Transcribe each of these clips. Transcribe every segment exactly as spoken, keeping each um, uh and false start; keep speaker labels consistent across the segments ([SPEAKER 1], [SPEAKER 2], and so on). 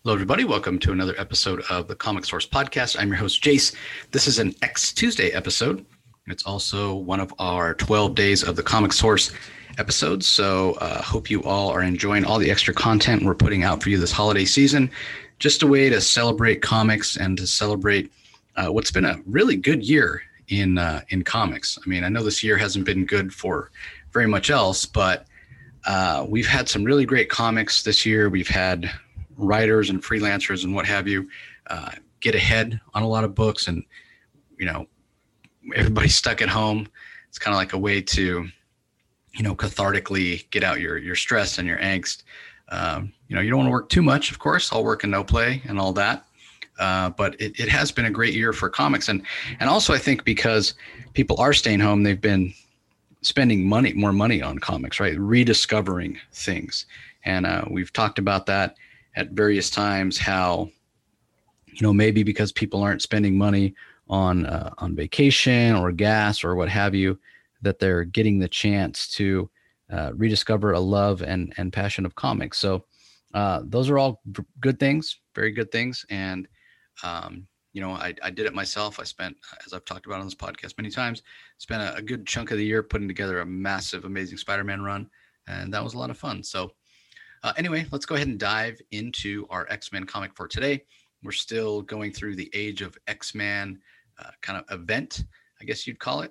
[SPEAKER 1] Hello, everybody. Welcome to another episode of the Comic Source Podcast. I'm your host, Jace. This is an X Tuesday episode. It's also one of our twelve Days of the Comic Source episodes. So uh, hope you all are enjoying all the extra content we're putting out for you this holiday season. Just a way to celebrate comics and to celebrate uh, what's been a really good year in uh, in comics. I mean, I know this year hasn't been good for very much else, but uh, we've had some really great comics this year. We've had writers and freelancers and what have you uh, get ahead on a lot of books, and you know, everybody's stuck at home. It's kind of like a way to, you know, cathartically get out your your stress and your angst. Um, you know, you don't want to work too much, of course, all work and no play and all that. Uh, but it, it has been a great year for comics, and and also I think because people are staying home, they've been spending money, more money on comics, right? Rediscovering things, and uh, we've talked about that at various times, how, you know, maybe because people aren't spending money on uh, on vacation or gas or what have you, that they're getting the chance to uh, rediscover a love and and passion of comics. So uh, those are all b- good things, very good things. And um, you know, I, I did it myself. I spent, as I've talked about on this podcast many times, spent a, a good chunk of the year putting together a massive, amazing Spider-Man run, and that was a lot of fun. So. Uh, anyway, let's go ahead and dive into our X-Men comic for today. We're still going through the Age of X-Men uh, kind of event, I guess you'd call it.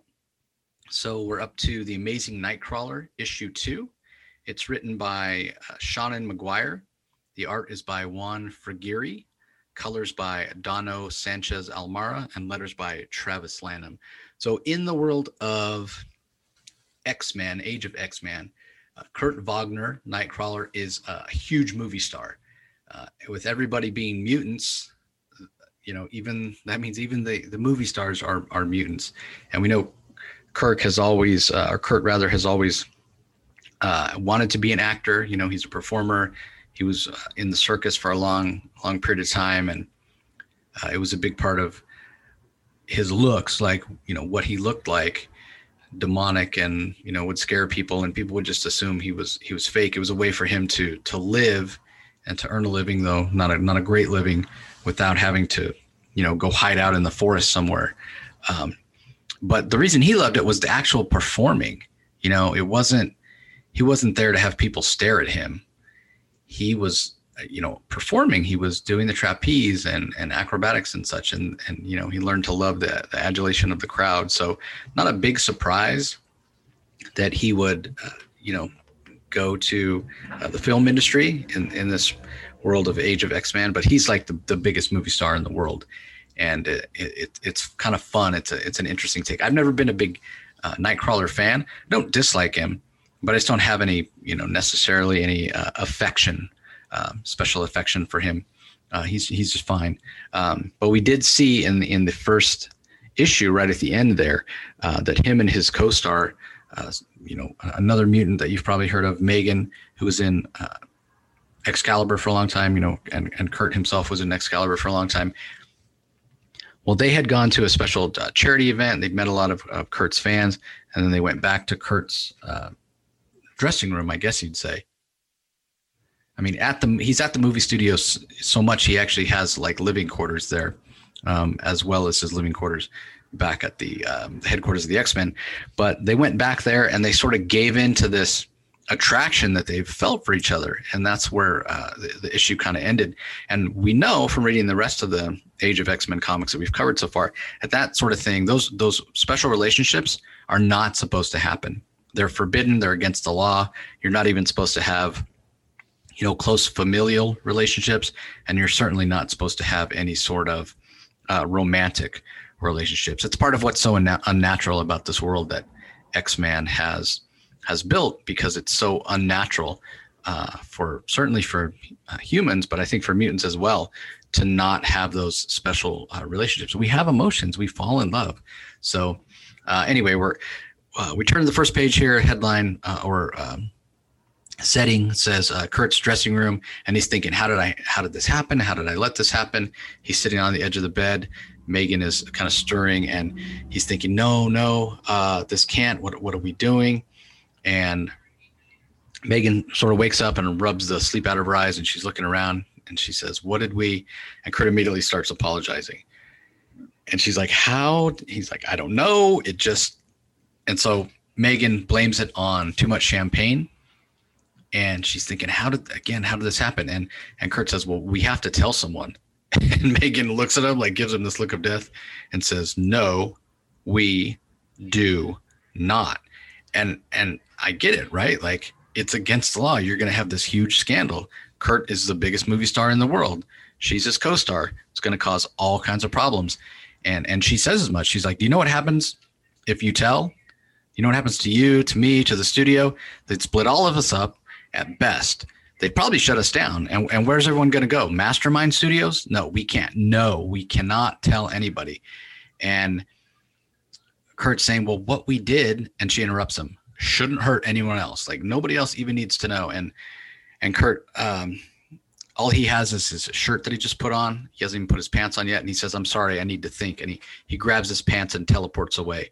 [SPEAKER 1] So we're up to the Amazing Nightcrawler issue two. It's written by uh, Shannon Maguire. The art is by Juan Frigeri, colors by Dono Sanchez Almara, and letters by Travis Lanham. So in the world of X-Men, Age of X-Men, Uh, Kurt Wagner, Nightcrawler, is a huge movie star. Uh, with everybody being mutants, you know, even that means even the, the movie stars are are mutants. And we know Kirk has always, uh, or Kurt rather, has always uh, wanted to be an actor. You know, he's a performer. He was uh, in the circus for a long, long period of time, and uh, it was a big part of his looks, like, you know, what he looked like. Demonic, and you know, would scare people, and people would just assume he was he was fake. It was a way for him to to live and to earn a living, though not a not a great living, without having to, you know, go hide out in the forest somewhere. Um, but the reason he loved it was the actual performing. You know, it wasn't he wasn't there to have people stare at him. He was, you know, performing. He was doing the trapeze and, and acrobatics and such. And, and, you know, he learned to love the, the adulation of the crowd. So not a big surprise that he would, uh, you know, go to uh, the film industry in, in this world of Age of X-Men, but he's like the, the biggest movie star in the world. And it, it, it's kind of fun. It's a, it's an interesting take. I've never been a big uh, Nightcrawler fan. I don't dislike him, but I just don't have any, you know, necessarily any uh, affection Um, special affection for him. Uh, he's he's just fine. Um, but we did see in in the first issue, right at the end there, uh, that him and his co-star, uh, you know, another mutant that you've probably heard of, Megan, who was in uh, Excalibur for a long time, you know, and, and Kurt himself was in Excalibur for a long time. Well, they had gone to a special uh, charity event. They'd met a lot of uh, Kurt's fans, and then they went back to Kurt's uh, dressing room, I guess you'd say. I mean, at the he's at the movie studios so much he actually has like living quarters there, um, as well as his living quarters back at the, um, the headquarters of the X-Men. But they went back there and they sort of gave in to this attraction that they've felt for each other, and that's where uh, the, the issue kind of ended. And we know from reading the rest of the Age of X-Men comics that we've covered so far, that that sort of thing, those those special relationships are not supposed to happen. They're forbidden. They're against the law. You're not even supposed to have, you know, close familial relationships, and you're certainly not supposed to have any sort of uh, romantic relationships. It's part of what's so unna- unnatural about this world that X-Men has has built, because it's so unnatural uh, for certainly for uh, humans, but I think for mutants as well, to not have those special uh, relationships. We have emotions. We fall in love. So uh, anyway, we're uh, we turn to the first page here. Headline uh, or um, setting says uh, Kurt's dressing room, and he's thinking, how did I, how did this happen? How did I let this happen? He's sitting on the edge of the bed. Megan is kind of stirring, and he's thinking, no, no, uh, this can't, what, what are we doing? And Megan sort of wakes up and rubs the sleep out of her eyes, and she's looking around, And she says, what did we, and Kurt immediately starts apologizing. And she's like, how? He's like, I don't know. It just, and so Megan blames it on too much champagne. And she's thinking, how did, again, how did this happen? And, and Kurt says, well, we have to tell someone. And Megan looks at him, like gives him this look of death and says, no, we do not. And, and I get it, right? Like, it's against the law. You're going to have this huge scandal. Kurt is the biggest movie star in the world. She's his co-star. It's going to cause all kinds of problems. And, and she says as much. She's like, do you know what happens if you tell? You know what happens to you, to me, to the studio? They'd split all of us up at best. They'd probably shut us down. And, and where's everyone going to go? Mastermind Studios? No, we can't. No, we cannot tell anybody. And Kurt's saying, well, what we did, and she interrupts him, shouldn't hurt anyone else. Like, nobody else even needs to know. And and Kurt, um, all he has is his shirt that he just put on. He hasn't even put his pants on yet. And he says, I'm sorry, I need to think. And he, he grabs his pants and teleports away.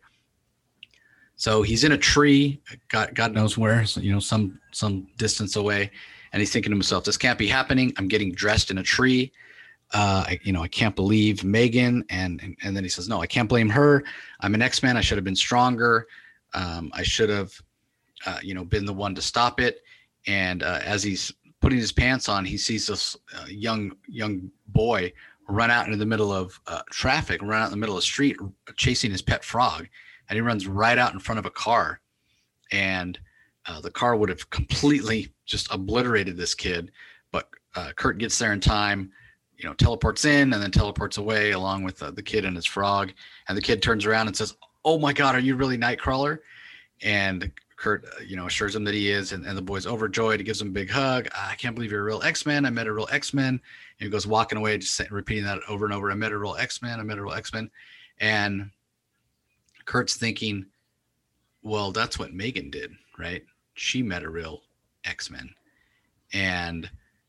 [SPEAKER 1] So he's in a tree, God, God knows where, so, you know, some some distance away. And he's thinking to himself, this can't be happening. I'm getting dressed in a tree. Uh, I, you know, I can't believe Megan. And, and and then he says, no, I can't blame her. I'm an X-Man. I should have been stronger. Um, I should have, uh, you know, been the one to stop it. And uh, as he's putting his pants on, he sees this uh, young young boy run out into the middle of uh, traffic, run out in the middle of the street, chasing his pet frog. And he runs right out in front of a car. And uh, the car would have completely just obliterated this kid. But uh, Kurt gets there in time, you know, teleports in and then teleports away along with uh, the kid and his frog. And the kid turns around and says, oh my God, are you really Nightcrawler? And Kurt, uh, you know, assures him that he is. And, and the boy's overjoyed. He gives him a big hug. I can't believe you're a real X-Men. I met a real X-Men. And he goes walking away, just repeating that over and over. I met a real X-Men. I met a real X-Men. And Kurt's thinking, well, that's what Megan did, right? She met a real X-Men. And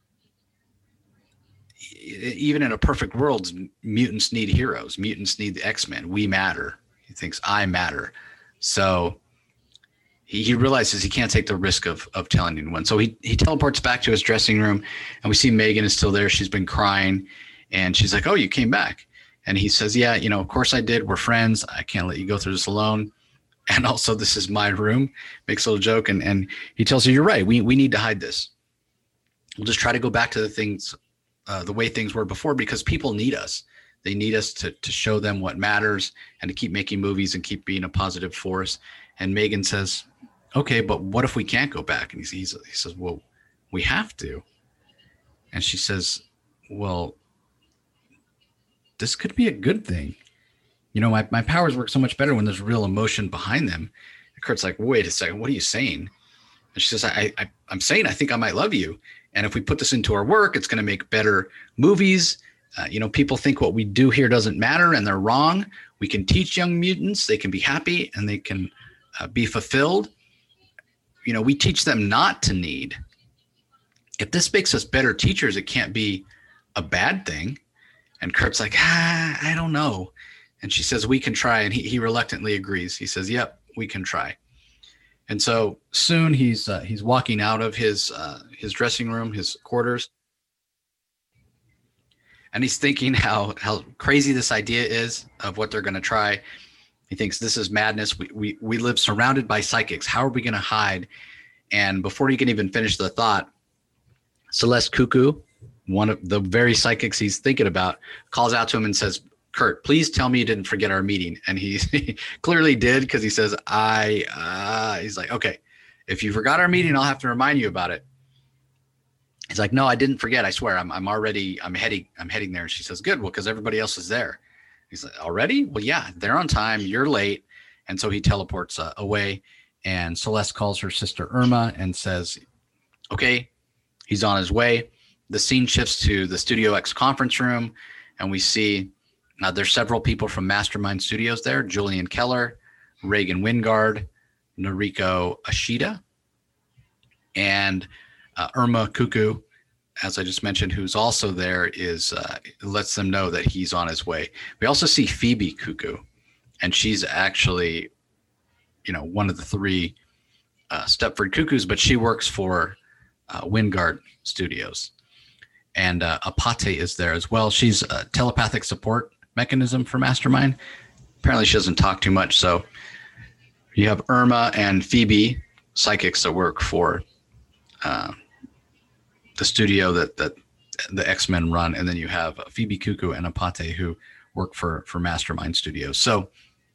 [SPEAKER 1] even in a perfect world, mutants need heroes. Mutants need the X-Men. We matter. He thinks I matter. So he, he realizes he can't take the risk of of telling anyone. So he, he teleports back to his dressing room, and we see Megan is still there. She's been crying, and she's like, oh, you came back. And he says, yeah, you know, of course I did. We're friends. I can't let you go through this alone. And also, this is my room. Makes a little joke. And, and he tells her, you're right. We we need to hide this. We'll just try to go back to the things, uh, the way things were before, because people need us. They need us to, to show them what matters and to keep making movies and keep being a positive force. And Megan says, okay, but what if we can't go back? And he's, he's, he says, well, we have to. And she says, well, this could be a good thing. You know, my, my powers work so much better when there's real emotion behind them. And Kurt's like, wait a second, what are you saying? And she says, I, I, I'm saying I think I might love you. And if we put this into our work, it's going to make better movies. Uh, you know, people think what we do here doesn't matter, and they're wrong. We can teach young mutants. They can be happy, and they can uh, be fulfilled. You know, we teach them not to need. If this makes us better teachers, it can't be a bad thing. And Kurt's like, ah, I don't know. And she says, we can try. And he, he reluctantly agrees. He says, yep, we can try. And so soon he's uh, he's walking out of his uh, his dressing room, his quarters. And he's thinking how, how crazy this idea is of what they're going to try. He thinks this is madness. We, we, we live surrounded by psychics. How are we going to hide? And before he can even finish the thought, Celeste Cuckoo, one of the very psychics he's thinking about, calls out to him and says, Kurt, please tell me you didn't forget our meeting. And he, he clearly did, because he says, I, uh, he's like, okay, if you forgot our meeting, I'll have to remind you about it. He's like, no, I didn't forget. I swear I'm, I'm already, I'm heading, I'm heading there. And she says, good. Well, because everybody else is there. He's like, already? Well, yeah, they're on time. You're late. And so he teleports uh, away, and Celeste calls her sister Irma and says, okay, he's on his way. The scene shifts to the Studio X conference room, and we see uh, there's several people from Mastermind Studios there. Julian Keller, Reagan Wingard, Noriko Ashida, and uh, Irma Cuckoo, as I just mentioned, who's also there, is uh, lets them know that he's on his way. We also see Phoebe Cuckoo, and she's actually, you know, one of the three uh, Stepford Cuckoos, but she works for uh, Wingard Studios. and uh, Apate is there as well. She's a telepathic support mechanism for Mastermind. Apparently she doesn't talk too much. So you have Irma and Phoebe, psychics that work for uh, the studio that, that the X-Men run. And then you have Phoebe Cuckoo and Apate who work for, for Mastermind Studios. So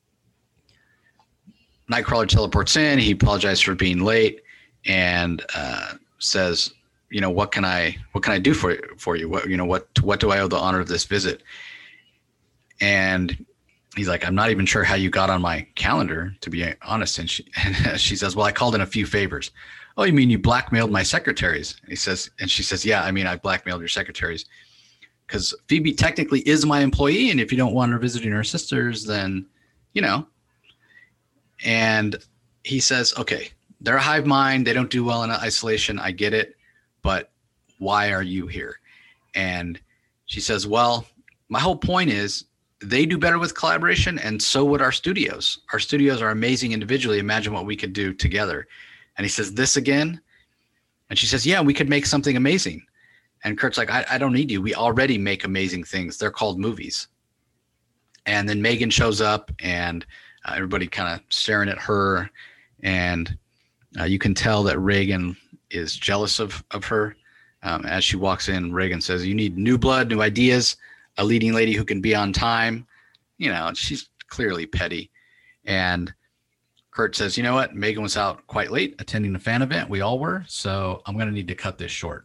[SPEAKER 1] Nightcrawler teleports in. He apologizes for being late and uh, says, you know, what can I, what can I do for you, for you? What, you know, what, what do I owe the honor of this visit? And he's like, I'm not even sure how you got on my calendar, to be honest. And she, and she says, well, I called in a few favors. Oh, you mean you blackmailed my secretaries? And he says, and she says, yeah, I mean, I blackmailed your secretaries because Phoebe technically is my employee. And if you don't want her visiting her sisters, then, you know. And he says, okay, they're a hive mind. They don't do well in isolation. I get it. But why are you here? And she says, well, my whole point is they do better with collaboration, and so would our studios. Our studios are amazing individually. Imagine what we could do together. And he says, this again? And she says, yeah, we could make something amazing. And Kurt's like, I, I don't need you. We already make amazing things. They're called movies. And then Megan shows up, and uh, everybody kind of staring at her. And uh, you can tell that Reagan is jealous of, of her. Um, as she walks in, Reagan says, you need new blood, new ideas, a leading lady who can be on time. You know, she's clearly petty. And Kurt says, you know what? Megan was out quite late attending a fan event. We all were. So I'm going to need to cut this short.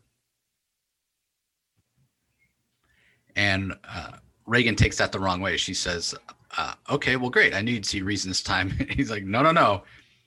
[SPEAKER 1] And uh, Reagan takes that the wrong way. She says, uh, okay, well, great. I knew you'd see reason this time. He's like, no, no, no.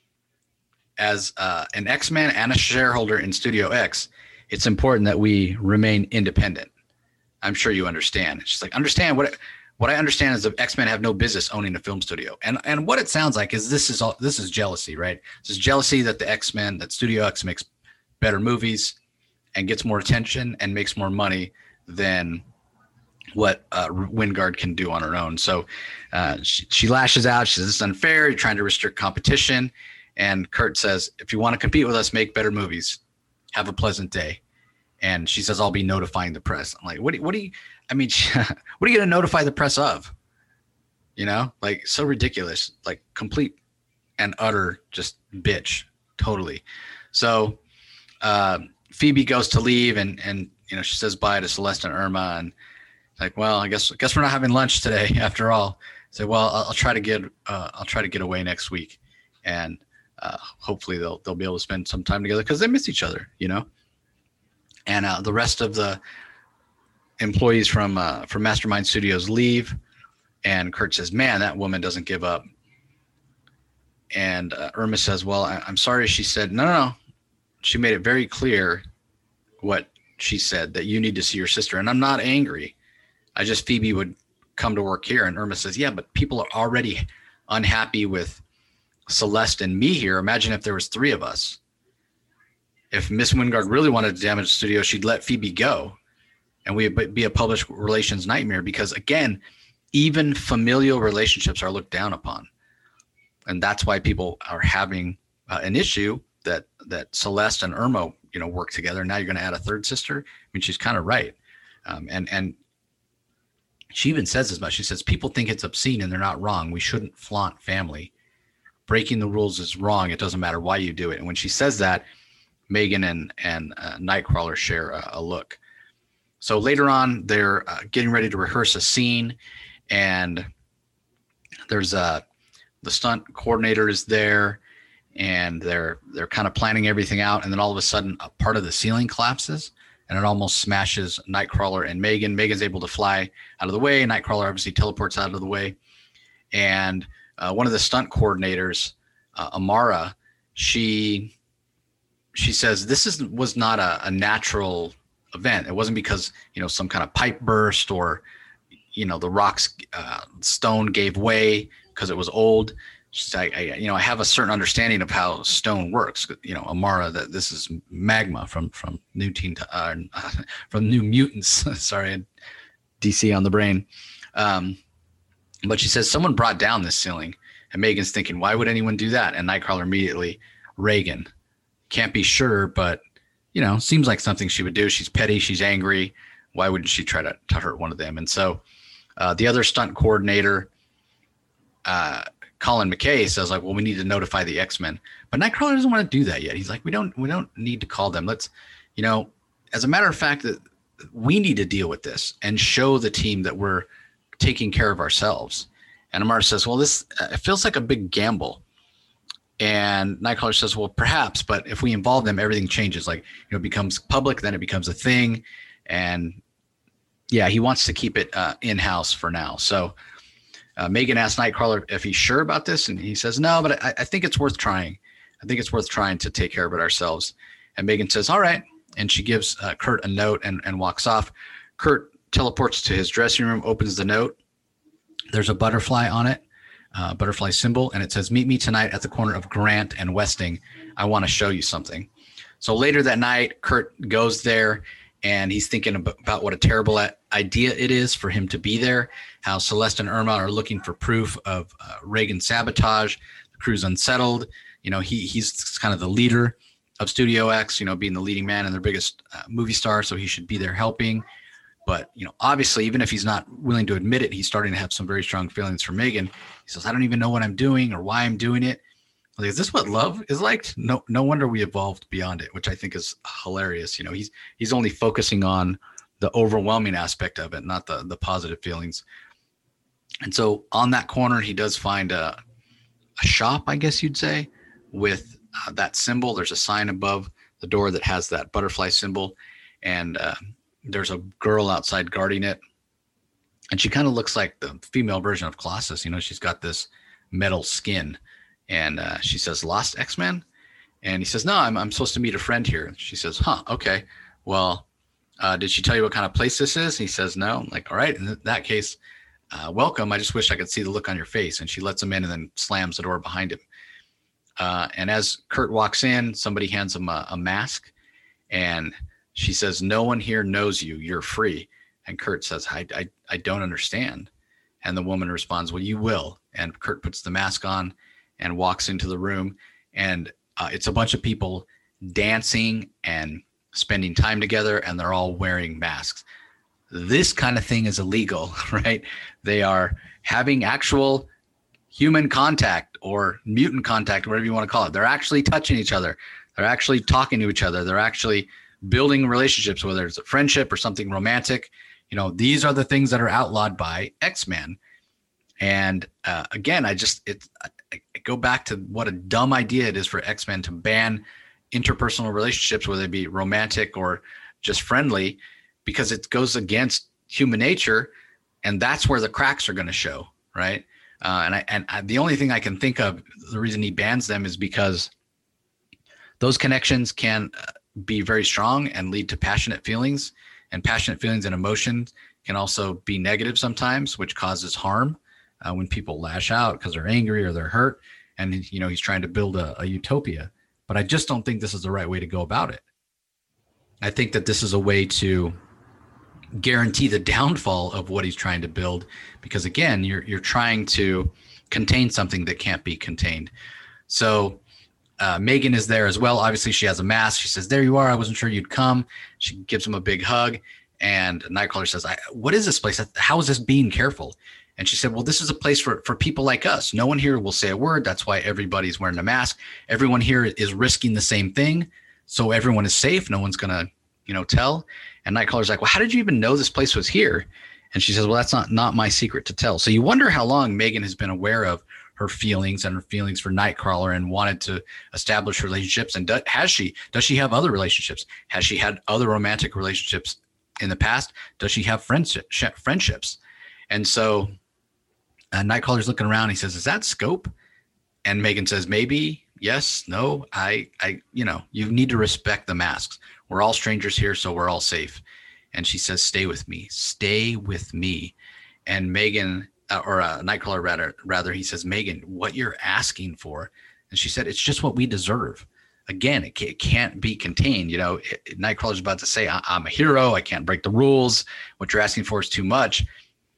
[SPEAKER 1] As uh, an X-Man and a shareholder in Studio X, it's important that we remain independent. I'm sure you understand. She's like, understand what what I understand is the X-Men have no business owning a film studio. And and what it sounds like is this is all this is jealousy, right? This is jealousy that the X-Men, that Studio X makes better movies and gets more attention and makes more money than what uh, Wingard can do on her own. So uh, she, she lashes out. She says, this is unfair. You're trying to restrict competition. And Kurt says, if you want to compete with us, make better movies. Have a pleasant day. And she says, I'll be notifying the press. I'm like, what do you, what do you, I mean, what are you going to notify the press of? You know, like so ridiculous, like complete and utter just bitch. Totally. So uh, Phoebe goes to leave and, and, you know, she says bye to Celeste and Irma and like, well, I guess, I guess we're not having lunch today after all. Say, so, well, I'll, I'll try to get, uh, I'll try to get away next week. And uh, hopefully they'll, they'll be able to spend some time together because they miss each other, you know? And uh, the rest of the employees from uh, from Mastermind Studios leave, and Kurt says, "Man, that woman doesn't give up." And uh, Irma says, "Well, I- I'm sorry." She said, "No, no, no." She made it very clear what she said, that you need to see your sister. And I'm not angry. I just Phoebe would come to work here. And Irma says, "Yeah, but people are already unhappy with Celeste and me here. Imagine if there was three of us. If Miss Wingard really wanted to damage the studio, she'd let Phoebe go, and we'd be a public relations nightmare because, again, even familial relationships are looked down upon. And that's why people are having uh, an issue that that Celeste and Irma, you know, work together. Now you're going to add a third sister. I mean, she's kind of right. Um, and, and she even says as much. She says, people think it's obscene and they're not wrong. We shouldn't flaunt family. Breaking the rules is wrong. It doesn't matter why you do it. And when she says that, Megan and, and uh, Nightcrawler share a, a look. So later on, they're uh, getting ready to rehearse a scene, and there's a, the stunt coordinator is there, and they're they're kind of planning everything out, and then all of a sudden, a part of the ceiling collapses, and it almost smashes Nightcrawler and Megan. Megan's able to fly out of the way. Nightcrawler obviously teleports out of the way, and uh, one of the stunt coordinators, uh, Amara, she... She says this is was not a, a natural event. It wasn't because, you know, some kind of pipe burst or, you know, the rocks uh, stone gave way because it was old. She's like, I, you know, I have a certain understanding of how stone works. You know, Amara, that this is magma from from New Teen uh, from New Mutants. Sorry, D C on the brain. Um, but she says someone brought down this ceiling, and Megan's thinking, why would anyone do that? And Nightcrawler immediately, Reagan. Can't be sure, but, you know, seems like something she would do. She's petty. She's angry. why wouldn't she try to, to hurt one of them? And so uh, the other stunt coordinator, uh, Colin McKay, says like, well, we need to notify the X-Men, but Nightcrawler doesn't want to do that yet. He's like, we don't, we don't need to call them. Let's, you know, as a matter of fact, that we need to deal with this and show the team that we're taking care of ourselves. And Amara says, well, this uh, it feels like a big gamble. And Nightcrawler says, well, perhaps, but if we involve them, everything changes. Like, you know, it becomes public, then it becomes a thing. And yeah, he wants to keep it uh, in-house for now. So uh, Megan asks Nightcrawler if he's sure about this. And he says, no, but I, I think it's worth trying. I think it's worth trying to take care of it ourselves. And Megan says, all right. And she gives uh, Kurt a note and, and walks off. Kurt teleports to his dressing room, opens the note. There's a butterfly on it, uh, butterfly symbol, and it says, meet me tonight at the corner of Grant and Westing. I want to show you something. So later that night, Kurt goes there, and he's thinking about what a terrible idea it is for him to be there, how Celeste and Irma are looking for proof of uh, Reagan's sabotage. The crew's unsettled. You know, he he's kind of the leader of Studio X, you know, being the leading man and their biggest uh, movie star, so he should be there helping. But, you know, obviously, even if he's not willing to admit it, he's starting to have some very strong feelings for Megan. He says, I don't even know what I'm doing or why I'm doing it. Like, is this what love is like? No, no wonder we evolved beyond it, which I think is hilarious. You know, he's he's only focusing on the overwhelming aspect of it, not the the positive feelings. And so on that corner, he does find a, a shop, I guess you'd say, with uh, that symbol. There's a sign above the door that has that butterfly symbol. And uh, there's a girl outside guarding it. And she kind of looks like the female version of Colossus. You know, she's got this metal skin. And uh, she says, Lost X-Men? And he says, no, I'm, I'm supposed to meet a friend here. She says, huh, okay. Well, uh, did she tell you what kind of place this is? And he says, no. I'm like, all right, in that case, uh, welcome. I just wish I could see the look on your face. And she lets him in and then slams the door behind him. Uh, and as Kurt walks in, somebody hands him a, a mask. And she says, no one here knows you. You're free. And Kurt says, I, I, I don't understand. And the woman responds, well, you will. And Kurt puts the mask on and walks into the room. And uh, it's a bunch of people dancing and spending time together, and they're all wearing masks. This kind of thing is illegal, right? They are having actual human contact or mutant contact, whatever you want to call it. They're actually touching each other. They're actually talking to each other. They're actually building relationships, whether it's a friendship or something romantic. You know, these are the things that are outlawed by X-Men. And uh, again, I just it, I, I go back to what a dumb idea it is for X-Men to ban interpersonal relationships, whether they be romantic or just friendly, because it goes against human nature, and that's where the cracks are going to show, right? Uh, and I and I, the only thing I can think of, the reason he bans them is because those connections can be very strong and lead to passionate feelings, and passionate feelings and emotions can also be negative sometimes, which causes harm uh, when people lash out because they're angry or they're hurt. And, you know, he's trying to build a, a utopia, but I just don't think this is the right way to go about it. I think that this is a way to guarantee the downfall of what he's trying to build, because again, you're you're trying to contain something that can't be contained. So uh, Megan is there as well. Obviously, she has a mask. She says, "There you are. I wasn't sure you'd come." She gives him a big hug, and Nightcrawler says, I, "What is this place? How is this being careful?" And she said, "Well, this is a place for for people like us. No one here will say a word. That's why everybody's wearing a mask. Everyone here is risking the same thing, so everyone is safe. No one's gonna, you know, tell." And Nightcrawler's like, "Well, how did you even know this place was here?" And she says, "Well, that's not not my secret to tell." So you wonder how long Megan has been aware of her feelings and her feelings for Nightcrawler and wanted to establish relationships. And do, has she? Does she have other relationships? Has she had other romantic relationships in the past? Does she have friendship, friendships? And so uh, Nightcrawler's looking around. He says, "Is that Scope?" And Megan says, "Maybe. Yes. No. I. I. You know, you need to respect the masks. We're all strangers here, so we're all safe." And she says, "Stay with me. Stay with me." And Megan, uh, or uh, Nightcrawler rather, rather, he says, "Megan, what you're asking for?" And she said, "It's just what we deserve." Again, it, ca- it can't be contained. You know, it, it, Nightcrawler's about to say, I- "I'm a hero. I can't break the rules. What you're asking for is too much."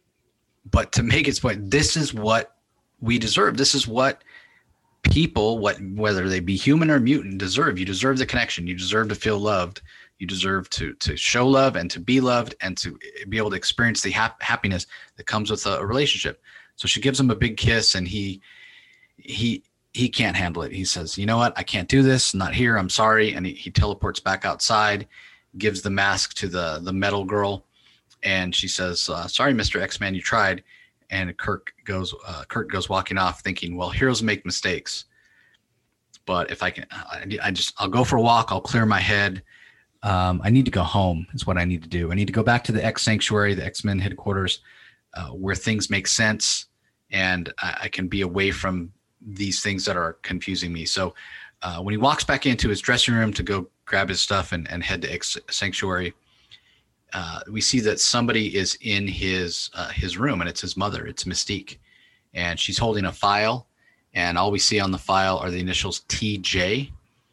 [SPEAKER 1] But to make its point, this is what we deserve. This is what people, what whether they be human or mutant, deserve. You deserve the connection. You deserve to feel loved. You deserve to to show love and to be loved and to be able to experience the hap- happiness that comes with a, a relationship. So she gives him a big kiss, and he he he can't handle it. He says, you know what? I can't do this. I'm not here. I'm sorry. And he, he teleports back outside, gives the mask to the the metal girl, and she says, uh, sorry, Mister X-Man, you tried. And Kirk goes uh, Kurt goes walking off thinking, well, heroes make mistakes. But if I can, I, I just, I'll go for a walk. I'll clear my head. Um, I need to go home is what I need to do. I need to go back to the X Sanctuary, the X-Men headquarters, uh, where things make sense. And I, I can be away from these things that are confusing me. So uh, when he walks back into his dressing room to go grab his stuff and, and head to X Sanctuary, uh, we see that somebody is in his, uh, his room, and it's his mother. It's Mystique. And she's holding a file. And all we see on the file are the initials T J.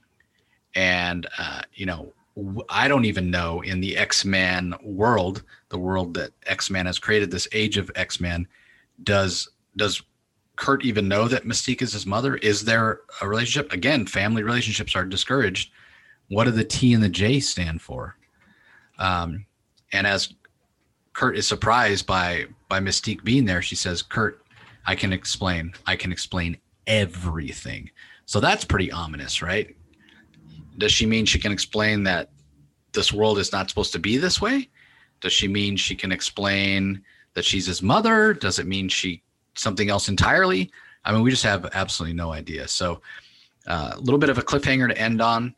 [SPEAKER 1] And, uh, you know, I don't even know in the X-Men world, the world that X-Men has created, this age of X-Men, does does Kurt even know that Mystique is his mother? Is there a relationship? Again, family relationships are discouraged. What do the T and the J stand for? Um, and as Kurt is surprised by by Mystique being there, she says, Kurt, I can explain. I can explain everything. So that's pretty ominous, right? Does she mean she can explain that this world is not supposed to be this way? Does she mean she can explain that she's his mother? Does it mean she something else entirely? I mean, we just have absolutely no idea. So uh, a little bit of a cliffhanger to end on.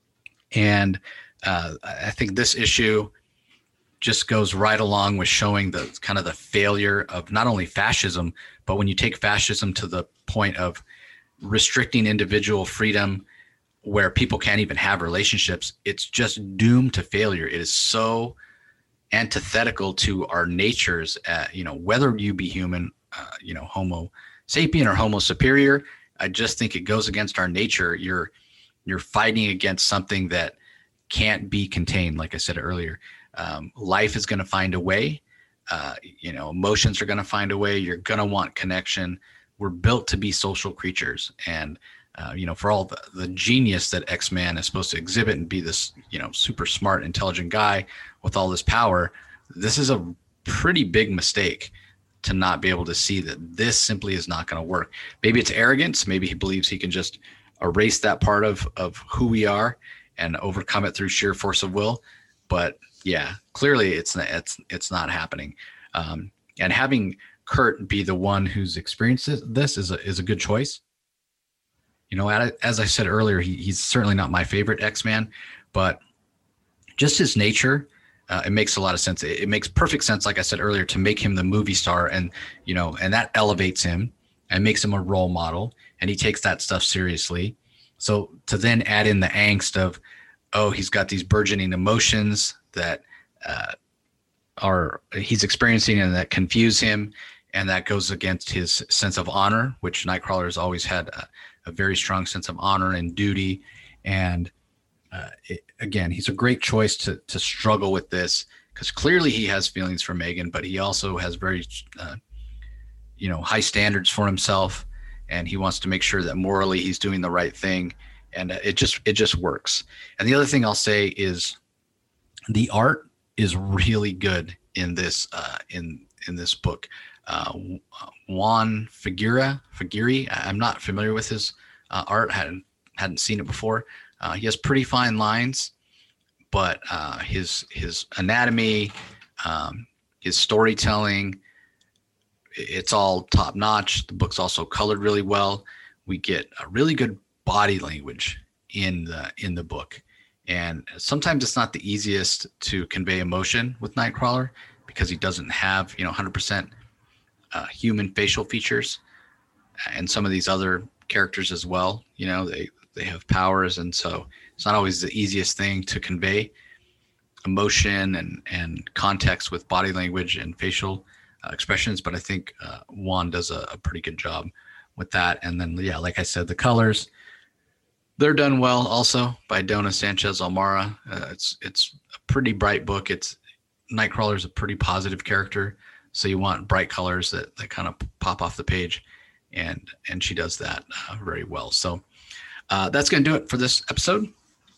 [SPEAKER 1] And uh, I think this issue just goes right along with showing the kind of the failure of not only fascism, but when you take fascism to the point of restricting individual freedom where people can't even have relationships, it's just doomed to failure. It is so antithetical to our natures, uh, you know, whether you be human, uh, you know, Homo sapien or Homo superior. I just think it goes against our nature. You're, you're fighting against something that can't be contained. Like I said earlier, um, life is going to find a way. Uh, you know, emotions are going to find a way. You're going to want connection. We're built to be social creatures. And, uh, you know, for all the, the genius that X-Man is supposed to exhibit and be this, you know, super smart, intelligent guy with all this power, this is a pretty big mistake to not be able to see that this simply is not going to work. Maybe it's arrogance. Maybe he believes he can just erase that part of, of who we are and overcome it through sheer force of will. But yeah, clearly it's not, it's, it's not happening. Um, and having Kurt be the one who's experienced this is a, is a good choice. You know, as I said earlier, he, he's certainly not my favorite X-Man, but just his nature, uh, it makes a lot of sense. It, it makes perfect sense, like I said earlier, to make him the movie star, and, you know, and that elevates him and makes him a role model, and he takes that stuff seriously. So to then add in the angst of, oh, he's got these burgeoning emotions that uh, are he's experiencing and that confuse him, and that goes against his sense of honor, which Nightcrawler has always had a, a very strong sense of honor and duty. And uh, it, again, he's a great choice to to struggle with this, because clearly he has feelings for Megan, but he also has very, uh, you know, high standards for himself, and he wants to make sure that morally he's doing the right thing. And it just it just works. And the other thing I'll say is the art is really good in this uh, in in this book. Uh, Juan Figuera, Figueri, I'm not familiar with his uh, art. hadn't hadn't seen it before. Uh, he has pretty fine lines, but uh, his his anatomy, um, his storytelling, it's all top notch. The book's also colored really well. We get a really good body language in the in the book, and sometimes it's not the easiest to convey emotion with Nightcrawler because he doesn't have, you know, one hundred percent uh, human facial features, and some of these other characters as well. You know, they they have powers, and so it's not always the easiest thing to convey emotion and and context with body language and facial uh, expressions. But I think uh, Juan does a, a pretty good job with that. And then, yeah, like I said, the colors, they're done well also by Dona Sanchez Almara. Uh, it's it's a pretty bright book. It's Nightcrawler is a pretty positive character, so you want bright colors that, that kind of pop off the page, and and she does that uh, very well. So uh, that's going to do it for this episode.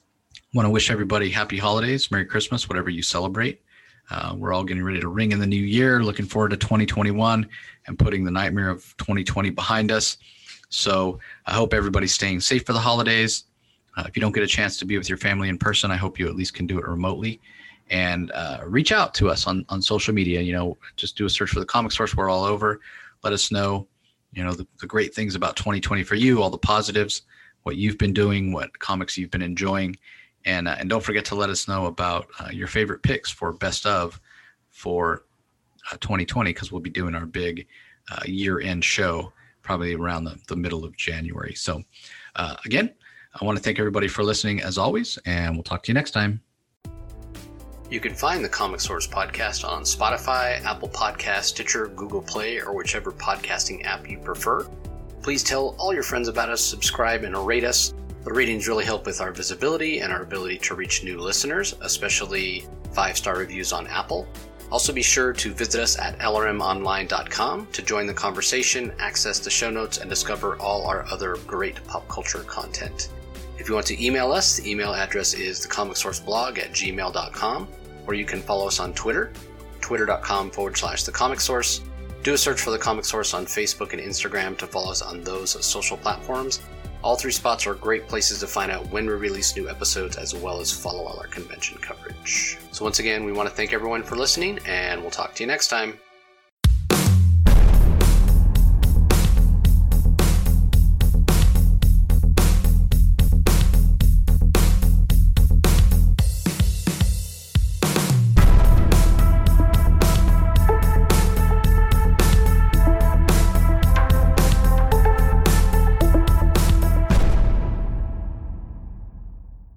[SPEAKER 1] Want to wish everybody happy holidays, Merry Christmas, whatever you celebrate. Uh, we're all getting ready to ring in the new year, looking forward to twenty twenty-one and putting the nightmare of twenty twenty behind us. So I hope everybody's staying safe for the holidays. Uh, if you don't get a chance to be with your family in person, I hope you at least can do it remotely. And uh, reach out to us on, on social media. You know, just do a search for the Comic Source. We're all over. Let us know, you know, the, the great things about twenty twenty for you, all the positives, what you've been doing, what comics you've been enjoying. And uh, and don't forget to let us know about uh, your favorite picks for best of for uh, twenty twenty, because we'll be doing our big uh, year-end show probably around the, the middle of January. So uh, again, I want to thank everybody for listening as always, and we'll talk to you next time. You can find the Comic Source podcast on Spotify, Apple Podcasts, Stitcher, Google Play, or whichever podcasting app you prefer. Please tell all your friends about us, subscribe, and rate us. The ratings really help with our visibility and our ability to reach new listeners, especially five-star reviews on Apple. Also be sure to visit us at L R M online dot com to join the conversation, access the show notes, and discover all our other great pop culture content. If you want to email us, the email address is thecomicsourceblog at gmail dot com, or you can follow us on Twitter, twitter.com forward slash the Comic Source. Do a search for the Comic Source on Facebook and Instagram to follow us on those social platforms. All three spots are great places to find out when we release new episodes, as well as follow all our convention coverage. So once again, we want to thank everyone for listening, and we'll talk to you next time.